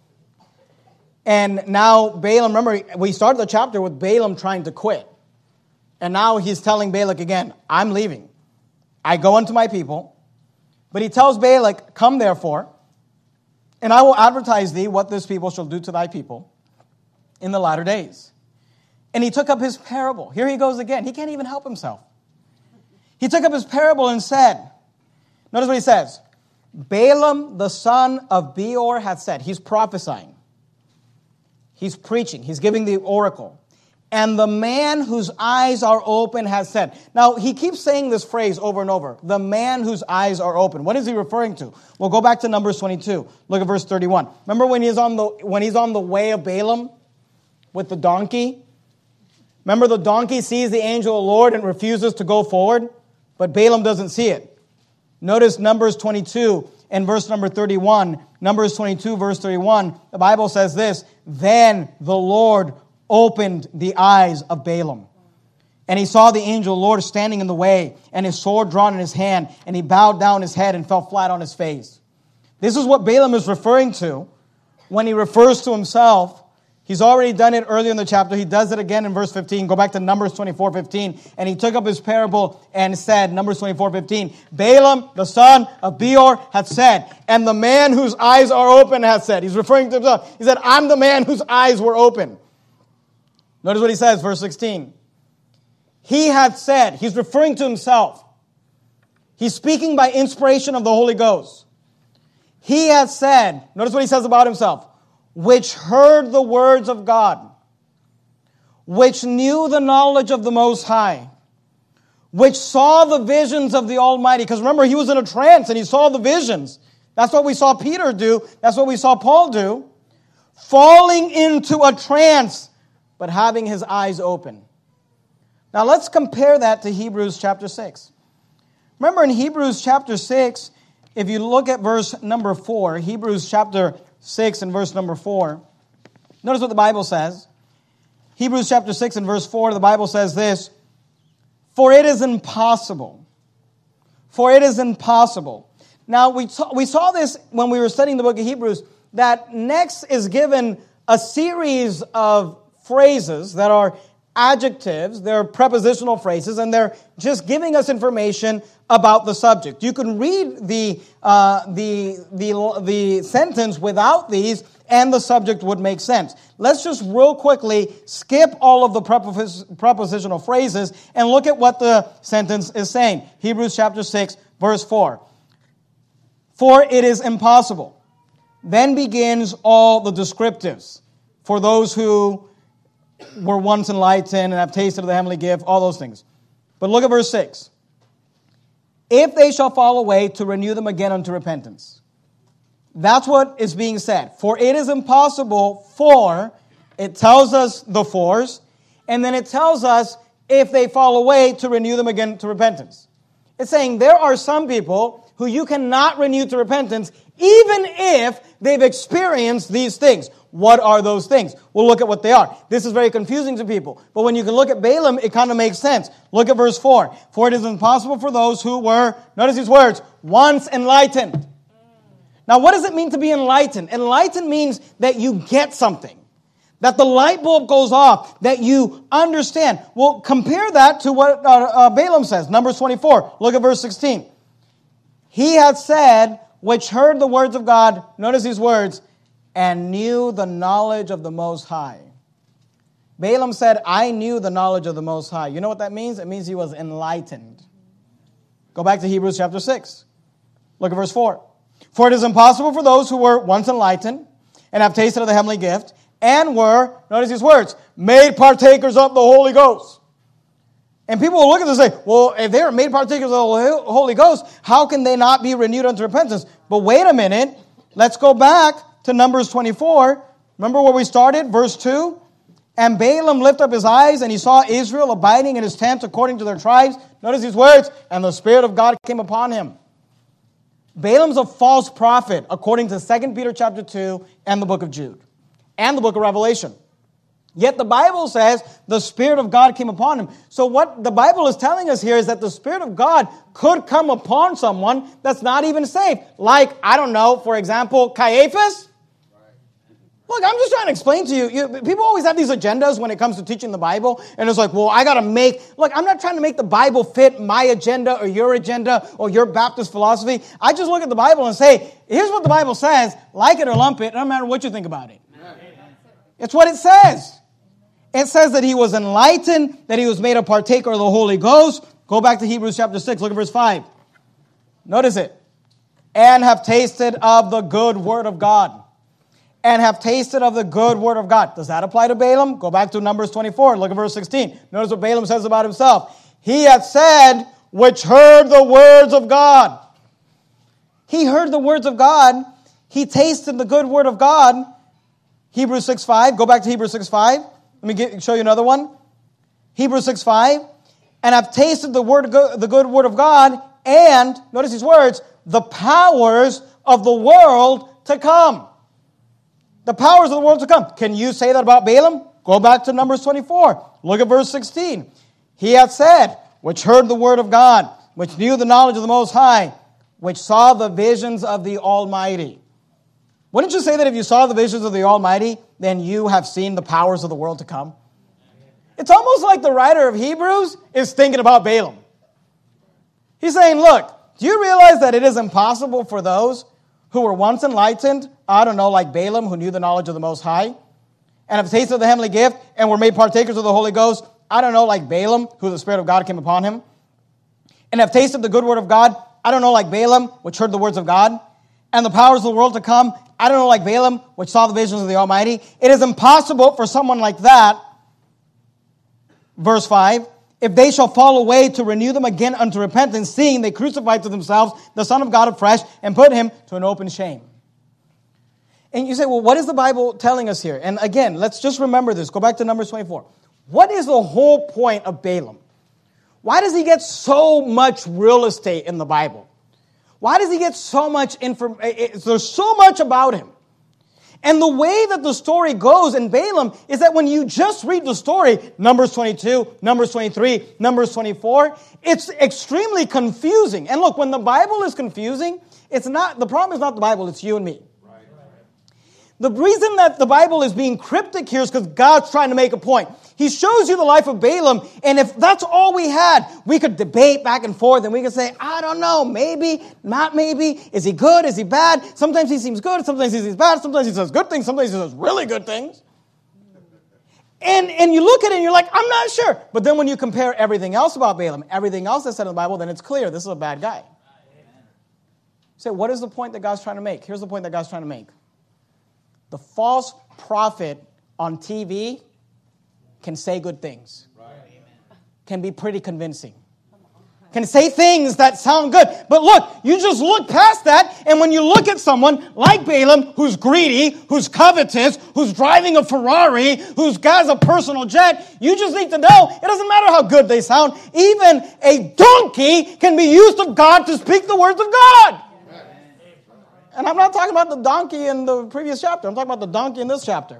And now Balaam, remember, we started the chapter with Balaam trying to quit. And now he's telling Balak again, I'm leaving. I go unto my people. But he tells Balak, come therefore, and I will advertise thee what this people shall do to thy people in the latter days. And he took up his parable. Here he goes again. He can't even help himself. He took up his parable and said, notice what he says. Balaam, the son of Beor, hath said. He's prophesying. He's preaching. He's giving the oracle. And the man whose eyes are open has said. Now, he keeps saying this phrase over and over. The man whose eyes are open. What is he referring to? Well, go back to Numbers twenty-two. Look at verse thirty-one. Remember when he's on the when he's on the way of Balaam with the donkey? Remember the donkey sees the angel of the Lord and refuses to go forward? But Balaam doesn't see it. Notice Numbers twenty-two and verse number thirty-one. Numbers twenty-two, verse thirty-one. The Bible says this. Then the Lord opened the eyes of Balaam. And he saw the angel of the Lord standing in the way, and his sword drawn in his hand, and he bowed down his head and fell flat on his face. This is what Balaam is referring to when he refers to himself. He's already done it earlier in the chapter. He does it again in verse fifteen. Go back to Numbers twenty-four, fifteen. And he took up his parable and said, Numbers twenty-four, fifteen, Balaam, the son of Beor, hath said, and the man whose eyes are open hath said. He's referring to himself. He said, I'm the man whose eyes were open. Notice what he says, verse sixteen. He hath said, he's referring to himself. He's speaking by inspiration of the Holy Ghost. He had said, notice what he says about himself, which heard the words of God, which knew the knowledge of the Most High, which saw the visions of the Almighty. Because remember, he was in a trance and he saw the visions. That's what we saw Peter do. That's what we saw Paul do. Falling into a trance, but having his eyes open. Now let's compare that to Hebrews chapter six. Remember in Hebrews chapter six, if you look at verse number four, Hebrews chapter six and verse number four, notice what the Bible says. Hebrews chapter six and verse four, the Bible says this, For it is impossible. For it is impossible. Now, we saw, we saw this when we were studying the book of Hebrews, that next is given a series of phrases that are adjectives, they're prepositional phrases, and they're just giving us information about the subject. You can read the, uh, the, the, the sentence without these, and the subject would make sense. Let's just real quickly skip all of the prepos- prepositional phrases and look at what the sentence is saying. Hebrews chapter six, verse four. For it is impossible. Then begins all the descriptives for those who were once enlightened and have tasted of the heavenly gift, all those things. But look at verse six. If they shall fall away, to renew them again unto repentance. That's what is being said. For it is impossible for, it tells us the fours, and then it tells us if they fall away, to renew them again to repentance. It's saying there are some people who you cannot renew to repentance even if they've experienced these things. What are those things? We'll look at what they are. This is very confusing to people. But when you can look at Balaam, it kind of makes sense. Look at verse four. For it is impossible for those who were, notice these words, once enlightened. Now, what does it mean to be enlightened? Enlightened means that you get something. That the light bulb goes off. That you understand. Well, compare that to what uh, uh, Balaam says. Numbers twenty-four. Look at verse sixteen. He had said, which heard the words of God, notice these words, and knew the knowledge of the Most High. Balaam said, I knew the knowledge of the Most High. You know what that means? It means he was enlightened. Go back to Hebrews chapter six. Look at verse four. For it is impossible for those who were once enlightened and have tasted of the heavenly gift and were, notice these words, made partakers of the Holy Ghost. And people will look at this and say, well, if they are made partakers of the Holy Ghost, how can they not be renewed unto repentance? But wait a minute. Let's go back to Numbers twenty-four. Remember where we started? Verse two. And Balaam lifted up his eyes, and he saw Israel abiding in his tent according to their tribes. Notice these words. And the Spirit of God came upon him. Balaam's a false prophet, according to Second Peter chapter two and the book of Jude and the book of Revelation. Yet the Bible says the Spirit of God came upon him. So what the Bible is telling us here is that the Spirit of God could come upon someone that's not even saved. Like, I don't know, for example, Caiaphas. Look, I'm just trying to explain to you, you. People always have these agendas when it comes to teaching the Bible. And it's like, well, I got to make... Look, I'm not trying to make the Bible fit my agenda or your agenda or your Baptist philosophy. I just look at the Bible and say, here's what the Bible says. Like it or lump it, no matter what you think about it. It's what it says. It says that he was enlightened, that he was made a partaker of the Holy Ghost. Go back to Hebrews chapter six. Look at verse five. Notice it. And have tasted of the good word of God. And have tasted of the good word of God. Does that apply to Balaam? Go back to Numbers twenty-four. Look at verse sixteen. Notice what Balaam says about himself. He had said, which heard the words of God. He heard the words of God. He tasted the good word of God. Hebrews six five. Go back to Hebrews six five. Let me get, show you another one. Hebrews six five. And have tasted the word, the good word of God. And, notice these words, the powers of the world to come. The powers of the world to come. Can you say that about Balaam? Go back to Numbers twenty-four. Look at verse sixteen. He had said, which heard the word of God, which knew the knowledge of the Most High, which saw the visions of the Almighty. Wouldn't you say that if you saw the visions of the Almighty, then you have seen the powers of the world to come? It's almost like the writer of Hebrews is thinking about Balaam. He's saying, look, do you realize that it is impossible for those who were once enlightened, I don't know, like Balaam, who knew the knowledge of the Most High, and have tasted the heavenly gift, and were made partakers of the Holy Ghost, I don't know, like Balaam, who the Spirit of God came upon him, and have tasted the good word of God, I don't know, like Balaam, which heard the words of God, and the powers of the world to come. I don't know, like Balaam, which saw the visions of the Almighty. It is impossible for someone like that, verse five, if they shall fall away, to renew them again unto repentance, seeing they crucified to themselves the Son of God afresh and put him to an open shame. And you say, well, what is the Bible telling us here? And again, let's just remember this. Go back to Numbers twenty-four. What is the whole point of Balaam? Why does he get so much real estate in the Bible? Why does he get so much information? There's so much about him. And the way that the story goes in Balaam is that when you just read the story, Numbers twenty-two, Numbers twenty-three, Numbers twenty-four, it's extremely confusing. And look, when the Bible is confusing, it's not, the problem is not the Bible, it's you and me. The reason that the Bible is being cryptic here is because God's trying to make a point. He shows you the life of Balaam, and if that's all we had, we could debate back and forth, and we could say, I don't know, maybe, not maybe. Is he good? Is he bad? Sometimes he seems good, sometimes he seems bad, sometimes he says good things, sometimes he says really good things. And, and you look at it and you're like, I'm not sure. But then when you compare everything else about Balaam, everything else that's said in the Bible, then it's clear this is a bad guy. You say, what is the point that God's trying to make? Here's the point that God's trying to make. The false prophet on T V can say good things. Right. Can be pretty convincing. Can say things that sound good. But look, you just look past that, and when you look at someone like Balaam, who's greedy, who's covetous, who's driving a Ferrari, who's got a personal jet, you just need to know, it doesn't matter how good they sound, even a donkey can be used of God to speak the words of God. And I'm not talking about the donkey in the previous chapter. I'm talking about the donkey in this chapter.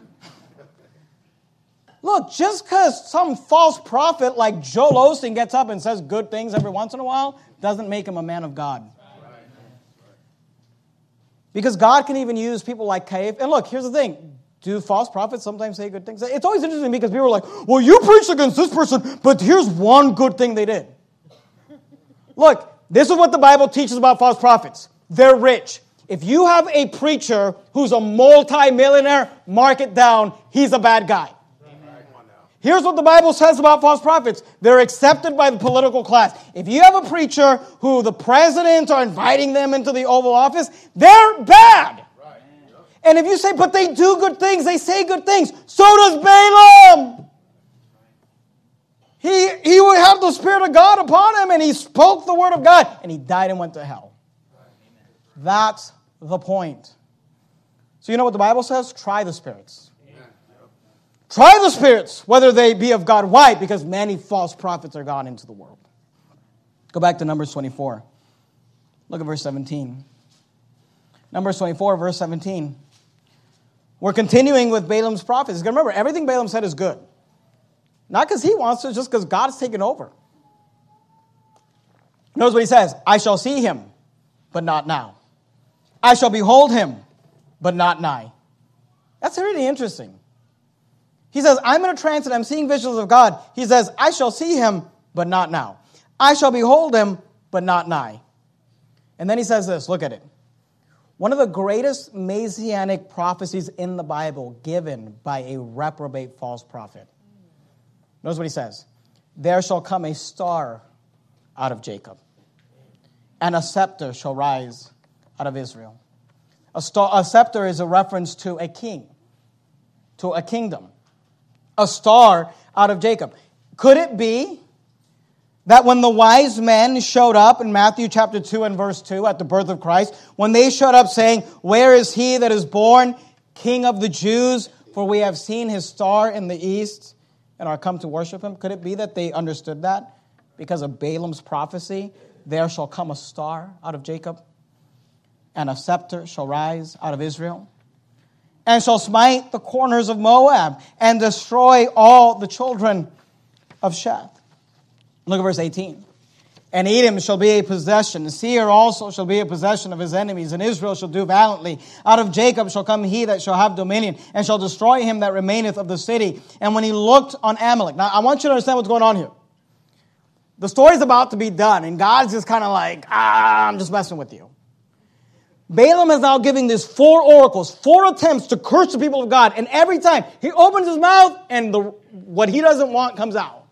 Look, just because some false prophet like Joel Osteen gets up and says good things every once in a while doesn't make him a man of God. Because God can even use people like Caiaphas. And look, here's the thing. Do false prophets sometimes say good things? It's always interesting because people are like, well, you preached against this person, but here's one good thing they did. Look, this is what the Bible teaches about false prophets. They're rich. If you have a preacher who's a multi-millionaire, mark it down, he's a bad guy. Here's what the Bible says about false prophets. They're accepted by the political class. If you have a preacher who the presidents are inviting them into the Oval Office, they're bad. And if you say, but they do good things, they say good things, so does Balaam. He, he would have the Spirit of God upon him, and he spoke the word of God, and he died and went to hell. That's the point. So you know what the Bible says? Try the spirits. Try the spirits, whether they be of God. Why? Because many false prophets are gone into the world. Go back to Numbers twenty-four. Look at verse seventeen. Numbers twenty-four, verse seventeen. We're continuing with Balaam's prophets. Remember, everything Balaam said is good. Not because he wants to, just because God has taken over. Notice what he says. I shall see him, but not now. I shall behold him, but not nigh. That's really interesting. He says, I'm in a trance and I'm seeing visions of God. He says, I shall see him, but not now. I shall behold him, but not nigh. And then he says this, look at it. One of the greatest messianic prophecies in the Bible given by a reprobate false prophet. Notice what he says. There shall come a star out of Jacob, and a scepter shall rise out of Israel. A, star, a scepter is a reference to a king, to a kingdom. A star out of Jacob. Could it be that when the wise men showed up in Matthew chapter two and verse two at the birth of Christ, when they showed up saying, where is he that is born, King of the Jews? For we have seen his star in the east and are come to worship him. Could it be that they understood that because of Balaam's prophecy? There shall come a star out of Jacob, and a scepter shall rise out of Israel, and shall smite the corners of Moab, and destroy all the children of Sheth. Look at verse eighteen. And Edom shall be a possession, and Seir also shall be a possession of his enemies, and Israel shall do valiantly. Out of Jacob shall come he that shall have dominion, and shall destroy him that remaineth of the city. And when he looked on Amalek. Now, I want you to understand what's going on here. The story's about to be done, and God's just kind of like, ah, I'm just messing with you. Balaam is now giving these four oracles, four attempts to curse the people of God. And every time he opens his mouth and the, what he doesn't want comes out.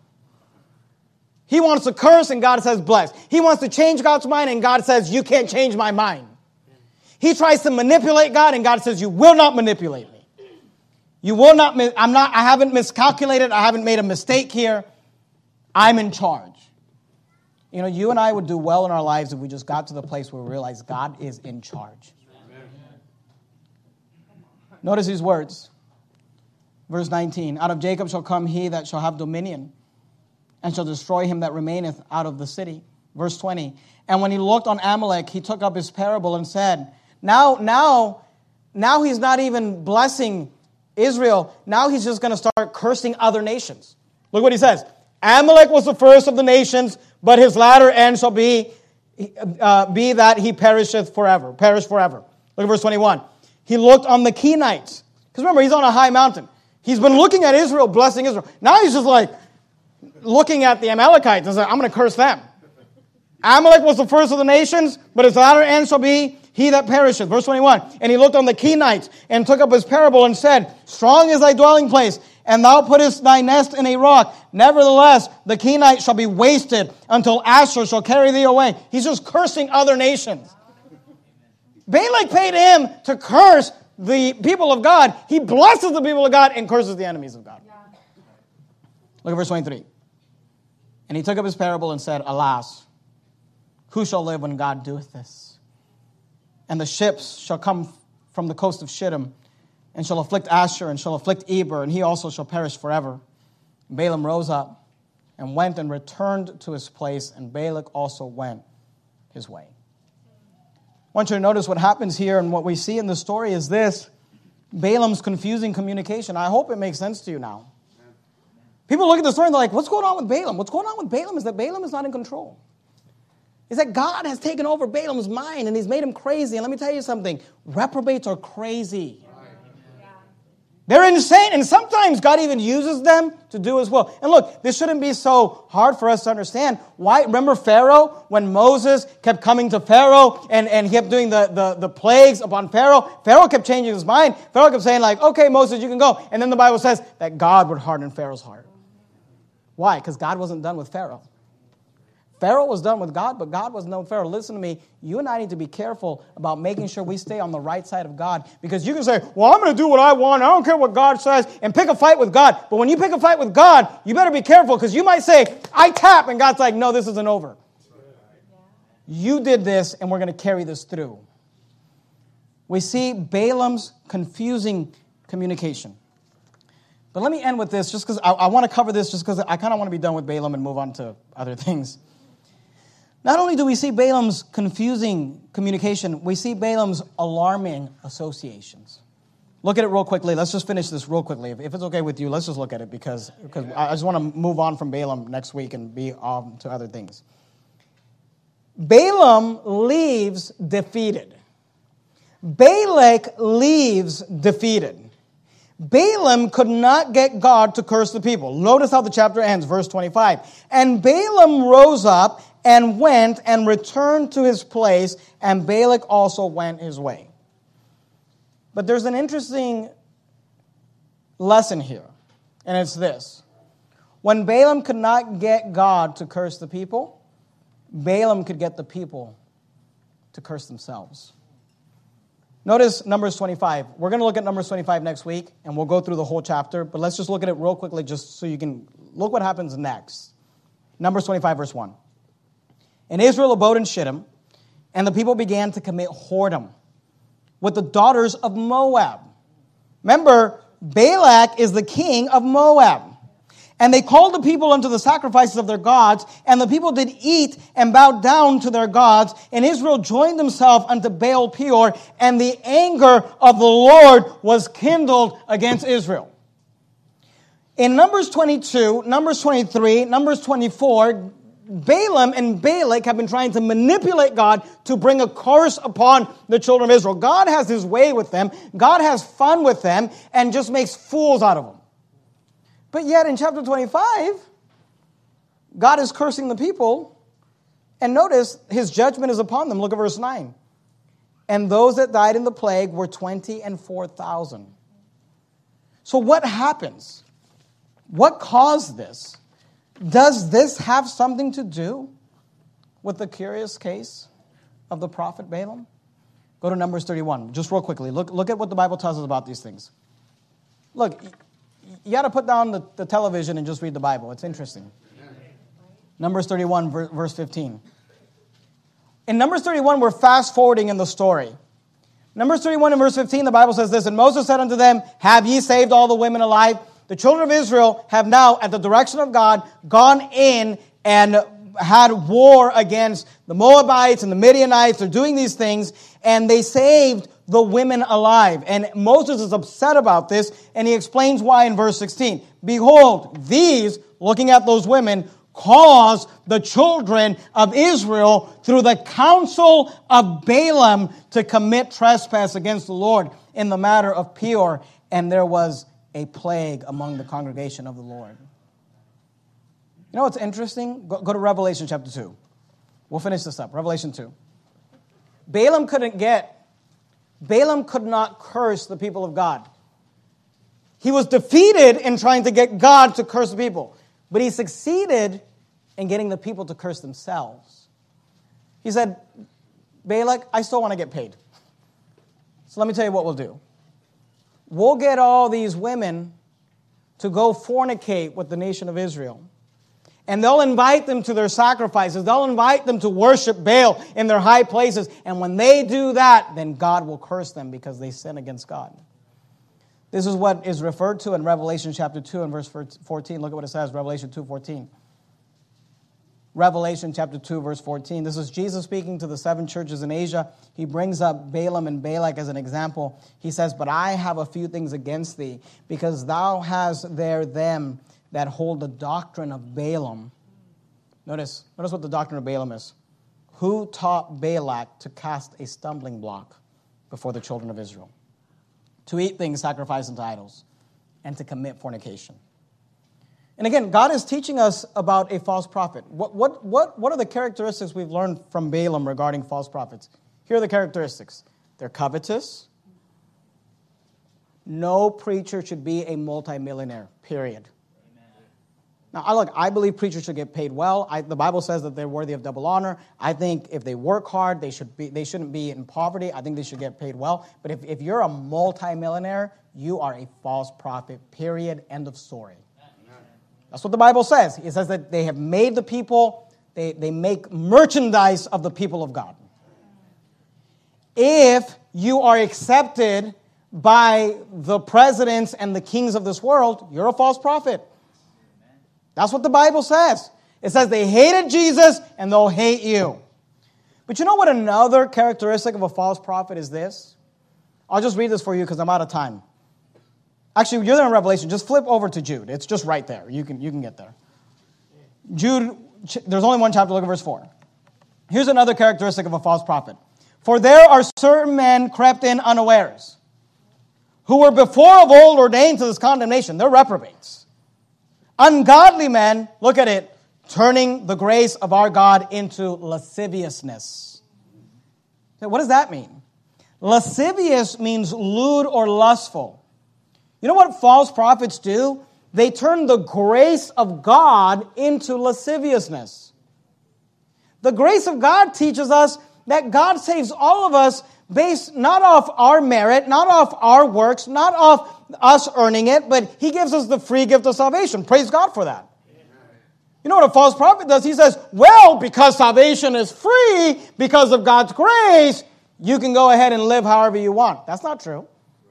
He wants to curse and God says bless. He wants to change God's mind and God says, you can't change my mind. He tries to manipulate God, and God says, you will not manipulate me. You will not, I'm not, I haven't miscalculated. I haven't made a mistake here. I'm in charge. You know, you and I would do well in our lives if we just got to the place where we realize God is in charge. Amen. Notice these words. Verse nineteen, out of Jacob shall come he that shall have dominion, and shall destroy him that remaineth out of the city. Verse twenty, and when he looked on Amalek, he took up his parable and said, now, now, now he's not even blessing Israel. Now he's just going to start cursing other nations. Look what he says. Amalek was the first of the nations, but his latter end shall be, uh, be that he perisheth forever, perish forever. Look at verse twenty-one. He looked on the Kenites. Because remember, he's on a high mountain. He's been looking at Israel, blessing Israel. Now he's just like looking at the Amalekites and saying, I'm going to curse them. Amalek was the first of the nations, but his latter end shall be he that perisheth. Verse twenty-one. And he looked on the Kenites and took up his parable and said, strong is thy dwelling place, and thou puttest thy nest in a rock. Nevertheless, the Kenites shall be wasted until Asher shall carry thee away. He's just cursing other nations. Balak paid him to curse the people of God. He blesses the people of God and curses the enemies of God. Look at verse twenty-three. And he took up his parable and said, alas, who shall live when God doeth this? And the ships shall come from the coast of Shittim, and shall afflict Asher, and shall afflict Eber, and he also shall perish forever. And Balaam rose up, and went and returned to his place, and Balak also went his way. I want you to notice what happens here, and what we see in the story is this. Balaam's confusing communication. I hope it makes sense to you now. People look at the story and they're like, what's going on with Balaam? What's going on with Balaam is that Balaam is not in control. It's that God has taken over Balaam's mind and he's made him crazy. And let me tell you something. Reprobates are crazy. They're insane. And sometimes God even uses them to do his will. And look, this shouldn't be so hard for us to understand. Why? Remember Pharaoh? When Moses kept coming to Pharaoh and, and he kept doing the, the, the plagues upon Pharaoh, Pharaoh kept changing his mind. Pharaoh kept saying like, okay, Moses, you can go. And then the Bible says that God would harden Pharaoh's heart. Why? Because God wasn't done with Pharaoh. Pharaoh was done with God, but God wasn't done with Pharaoh. Listen to me. You and I need to be careful about making sure we stay on the right side of God. Because you can say, well, I'm going to do what I want. I don't care what God says. And pick a fight with God. But when you pick a fight with God, you better be careful. Because you might say, I tap. And God's like, no, this isn't over. You did this, and we're going to carry this through. We see Balaam's confusing communication. But let me end with this, just because I, I want to cover this, just because I kind of want to be done with Balaam and move on to other things. Not only do we see Balaam's confusing communication, we see Balaam's alarming associations. Look at it real quickly. Let's just finish this real quickly. If, if it's okay with you, let's just look at it because, because I just want to move on from Balaam next week and be on to other things. Balaam leaves defeated. Balak leaves defeated. Balaam could not get God to curse the people. Notice how the chapter ends, verse twenty-five. And Balaam rose up and went and returned to his place, and Balak also went his way. But there's an interesting lesson here, and it's this. When Balaam could not get God to curse the people, Balaam could get the people to curse themselves. Notice Numbers twenty-five. We're going to look at Numbers twenty-five next week, and we'll go through the whole chapter, but let's just look at it real quickly just so you can look what happens next. Numbers twenty-five, verse one. And Israel abode in Shittim, and the people began to commit whoredom with the daughters of Moab. Remember, Balak is the king of Moab. And they called the people unto the sacrifices of their gods, and the people did eat and bowed down to their gods. And Israel joined himself unto Baal Peor, and the anger of the Lord was kindled against Israel. In Numbers twenty-two, Numbers twenty-three, Numbers twenty-four, Balaam and Balak have been trying to manipulate God to bring a curse upon the children of Israel. God has his way with them. God has fun with them and just makes fools out of them. But yet in chapter twenty-five, God is cursing the people. And notice his judgment is upon them. Look at verse nine. And those that died in the plague were twenty and four thousand. So what happens? What caused this? Does this have something to do with the curious case of the prophet Balaam? Go to Numbers thirty-one, just real quickly. Look, look at what the Bible tells us about these things. Look, you got to put down the, the television and just read the Bible. It's interesting. Numbers thirty-one, verse fifteen. In Numbers thirty-one, we're fast-forwarding in the story. Numbers thirty-one and verse fifteen, the Bible says this, "And Moses said unto them, Have ye saved all the women alive? The children of Israel have now, at the direction of God, gone in and had war against the Moabites and the Midianites. They're doing these things, and they saved the women alive." And Moses is upset about this, and he explains why in verse sixteen. "Behold, these," looking at those women, "caused the children of Israel through the counsel of Balaam to commit trespass against the Lord in the matter of Peor, and there was a plague among the congregation of the Lord." You know what's interesting? Go, go to Revelation chapter two. We'll finish this up. Revelation two. Balaam couldn't get, Balaam could not curse the people of God. He was defeated in trying to get God to curse the people. But he succeeded in getting the people to curse themselves. He said, "Balak, I still want to get paid. So let me tell you what we'll do. We'll get all these women to go fornicate with the nation of Israel. And they'll invite them to their sacrifices. They'll invite them to worship Baal in their high places. And when they do that, then God will curse them because they sin against God." This is what is referred to in Revelation chapter two and verse fourteen. Look at what it says, Revelation two fourteen. Revelation chapter two, verse fourteen. This is Jesus speaking to the seven churches in Asia. He brings up Balaam and Balak as an example. He says, "But I have a few things against thee, because thou hast there them that hold the doctrine of Balaam." Notice, notice what the doctrine of Balaam is. "Who taught Balak to cast a stumbling block before the children of Israel, to eat things sacrificed unto idols, and to commit fornication." And again, God is teaching us about a false prophet. What, what, what, what are the characteristics we've learned from Balaam regarding false prophets? Here are the characteristics. They're covetous. No preacher should be a multimillionaire, period. Now, I look, I believe preachers should get paid well. I, the Bible says that they're worthy of double honor. I think if they work hard, they should be. They shouldn't be in poverty. I think they should get paid well. But if, if you're a multimillionaire, you are a false prophet, period, end of story. That's what the Bible says. It says that they have made the people, they, they make merchandise of the people of God. If you are accepted by the presidents and the kings of this world, you're a false prophet. That's what the Bible says. It says they hated Jesus and they'll hate you. But you know what another characteristic of a false prophet is this? I'll just read this for you because I'm out of time. Actually, you're there in Revelation. Just flip over to Jude. It's just right there. You can, you can get there. Jude, there's only one chapter. Look at verse four. Here's another characteristic of a false prophet. "For there are certain men crept in unawares, who were before of old ordained to this condemnation." They're reprobates. "Ungodly men," look at it, "turning the grace of our God into lasciviousness." Now, what does that mean? Lascivious means lewd or lustful. You know what false prophets do? They turn the grace of God into lasciviousness. The grace of God teaches us that God saves all of us based not off our merit, not off our works, not off us earning it, but He gives us the free gift of salvation. Praise God for that. You know what a false prophet does? He says, well, because salvation is free, because of God's grace, you can go ahead and live however you want. That's not true.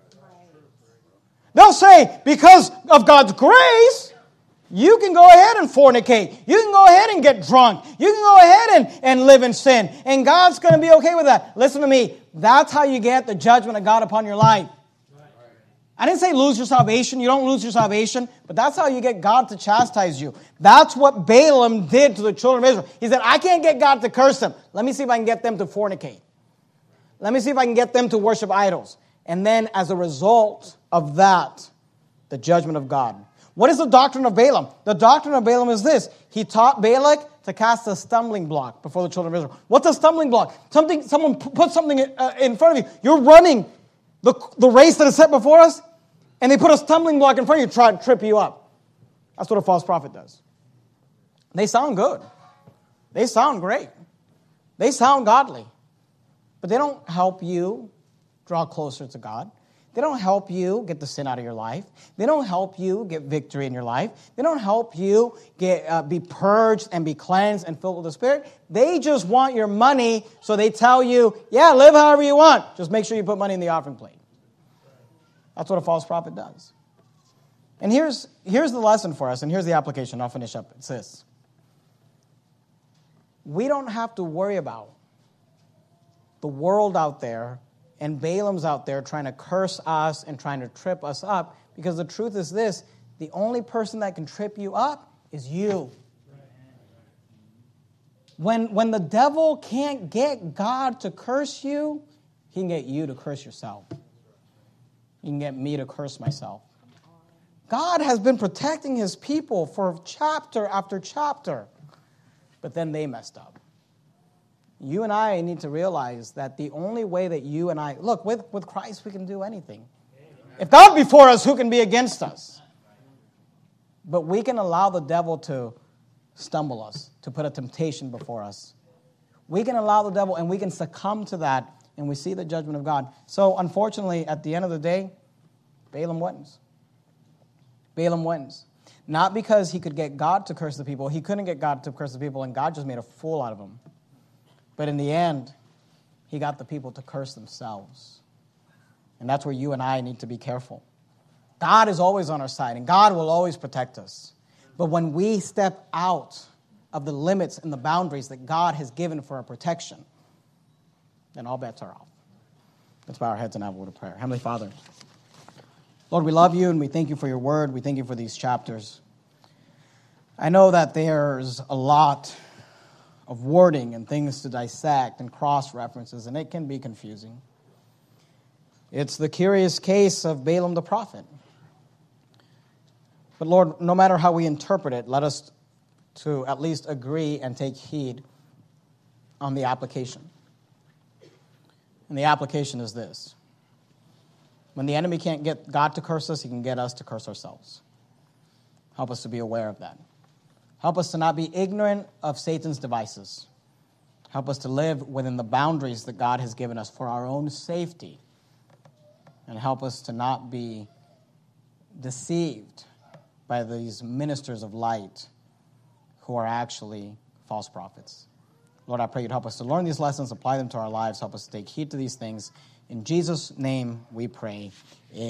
They'll say, because of God's grace, you can go ahead and fornicate. You can go ahead and get drunk. You can go ahead and, and live in sin. And God's going to be okay with that. Listen to me. That's how you get the judgment of God upon your life. I didn't say lose your salvation. You don't lose your salvation. But that's how you get God to chastise you. That's what Balaam did to the children of Israel. He said, I can't get God to curse them. Let me see if I can get them to fornicate. Let me see if I can get them to worship idols. And then as a result of that, the judgment of God. What is the doctrine of Balaam? The doctrine of Balaam is this. He taught Balak to cast a stumbling block before the children of Israel. What's a stumbling block? Something, someone put something in front of you. You're running the, the race that is set before us, and they put a stumbling block in front of you to try to trip you up. That's what a false prophet does. They sound good. They sound great. They sound godly. but they don't help you draw closer to God. They don't help you get the sin out of your life. They don't help you get victory in your life. They don't help you get uh, be purged and be cleansed and filled with the Spirit. They just want your money, so they tell you, yeah, live however you want. Just make sure you put money in the offering plate. That's what a false prophet does. And here's, here's the lesson for us, and here's the application. I'll finish up. It's this. We don't have to worry about the world out there and Balaam's out there trying to curse us and trying to trip us up, because the truth is this: the only person that can trip you up is you. When, when the devil can't get God to curse you, he can get you to curse yourself. He can get me to curse myself. God has been protecting his people for chapter after chapter, but then they messed up. You and I need to realize that the only way that you and I, look, with, with Christ we can do anything. If God be for us, who can be against us? But we can allow the devil to stumble us, to put a temptation before us. We can allow the devil, and we can succumb to that, and we see the judgment of God. So unfortunately, at the end of the day, Balaam wins. Balaam wins. Not because he could get God to curse the people. He couldn't get God to curse the people, and God just made a fool out of him. But in the end, he got the people to curse themselves. And that's where you and I need to be careful. God is always on our side, and God will always protect us. But when we step out of the limits and the boundaries that God has given for our protection, then all bets are off. Let's bow our heads and have a word of prayer. Heavenly Father, Lord, we love you and we thank you for your word. We thank you for these chapters. I know that there's a lot of wording and things to dissect and cross-references, and it can be confusing. It's the curious case of Balaam the prophet. But Lord, no matter how we interpret it, let us to at least agree and take heed on the application. And the application is this: when the enemy can't get God to curse us, he can get us to curse ourselves. Help us to be aware of that. Help us to not be ignorant of Satan's devices. Help us to live within the boundaries that God has given us for our own safety. And help us to not be deceived by these ministers of light who are actually false prophets. Lord, I pray you'd help us to learn these lessons, apply them to our lives, help us to take heed to these things. In Jesus' name we pray. Amen.